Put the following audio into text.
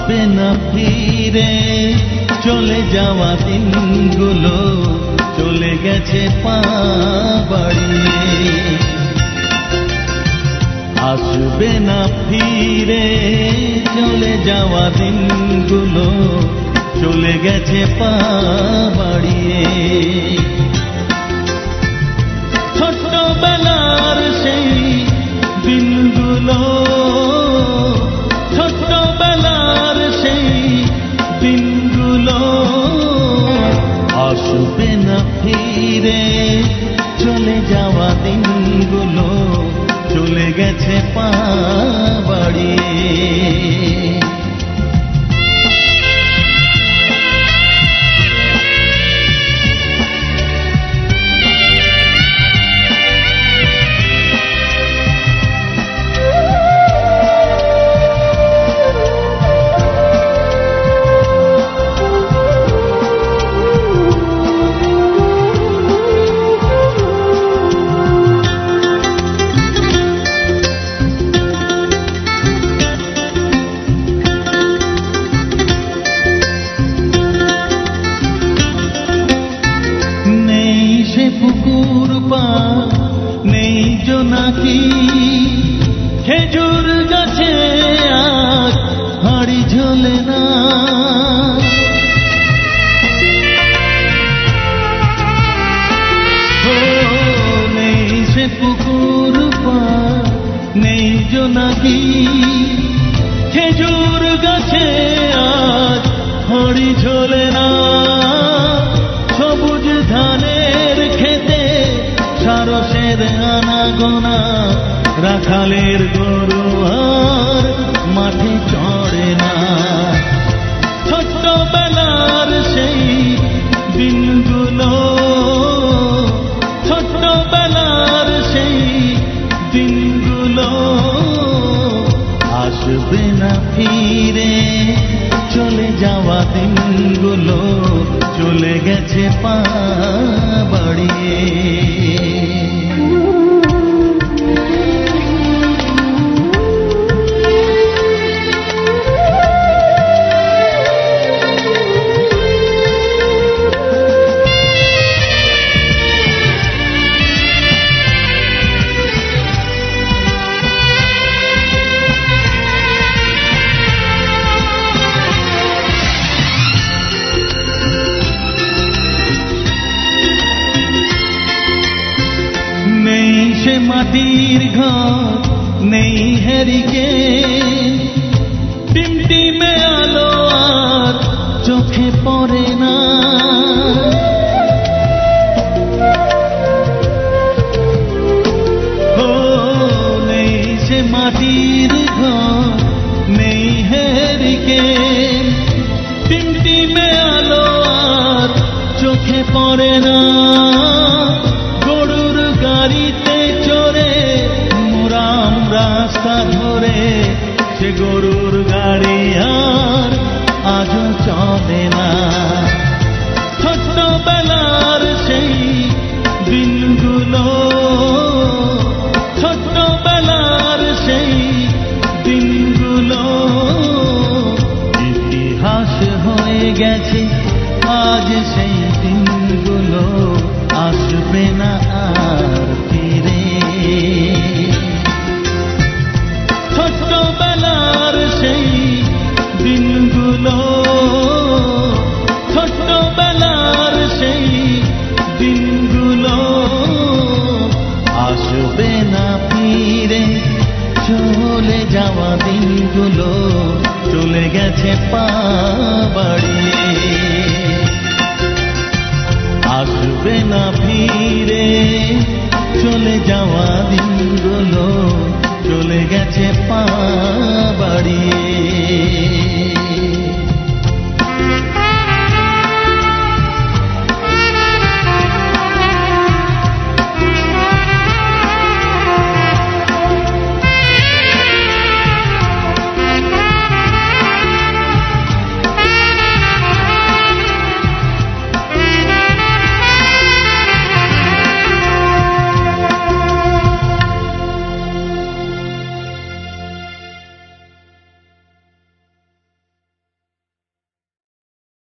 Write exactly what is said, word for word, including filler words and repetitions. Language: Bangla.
আসবে না ফিরে চলে যাওয়া দিনগুলো চলে গেছে পা বাড়িয়ে। আসবে না ফিরে চলে যাওয়া দিনগুলো চলে গেছে পা বাড়িয়ে। ছোট্টবেলার সেই দিনগুলো ছোট্টবেলার সেই দিনগুলো আসবে না ফিরে চলে যাওয়া দিনগুলো চলে গেছে পা বাড়িয়ে। পুকুর পা নেই জোনাকি খেজুর গাছে আজ হাড়ি ঝোলে না। নেই সে পুকুর পা নেই জোনাকি খেজুর গাছে আজ হাড়ি ঝোলে না। সবুজ ধানের খেতে সারসের আনাগোনা রাখালের গরু আর মাঠে চড়ে না। ছোট্টবেলার সেই দিনগুলো ছোট্টবেলার সেই দিনগুলো আসবে না ফিরে চলে যাওয়া দিনগুলো চলে গেছে পা বাড়িয়ে। নেই সে মাটির ঘর নেই হেরিকে টিমটিমে আলো আর চোখে পড়ে না। ও নেই সে মাটির ঘর নেই হেরিকে টিমটিমে আলো আর চোখে পড়ে না। গরুর গাড়িতে চড়ে মোরাম রাস্তা ধরে সে গরুর গাড়ি আর আজও চলে না। ছোট্টবেলার সেই দিনগুলো ছোট্টবেলার সেই দিনগুলো ইতিহাস হয়ে গেছে আজ সেই দিনগুলো আসবে না আর ফিরে। ছোট্টবেলার সেই দিনগুলো ছোট্টবেলার সেই দিনগুলো আসবে না ফিরে চলে যাওয়া দিনগুলো চলে গেছে পা বাড়িয়ে। আসবে না ফিরে চলে যাওয়া দিনগুলো চলে গেছে পা বাড়িয়ে।